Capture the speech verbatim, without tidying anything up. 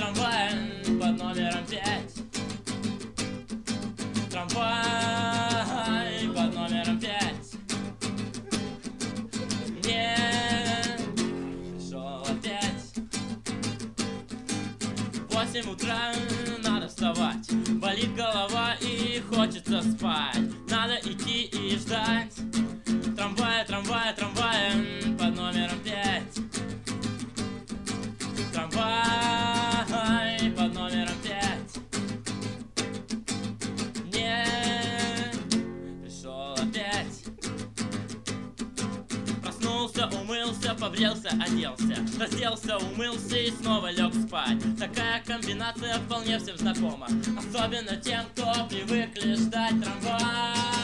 трамваем под номером пять. Трамвай под номером пять не пришел опять. В восемь утра надо вставать, болит голова и хочется спать. Надо идти и ждать трамвая, трамвая, трамваем под номером пять. Трамвай под номером пять не пришел опять. Проснулся, умылся, побрился, оделся, разделся, умылся и снова лег спать. Такая комбинация вполне всем знакома, особенно тем, кто привыкли ждать трамвай.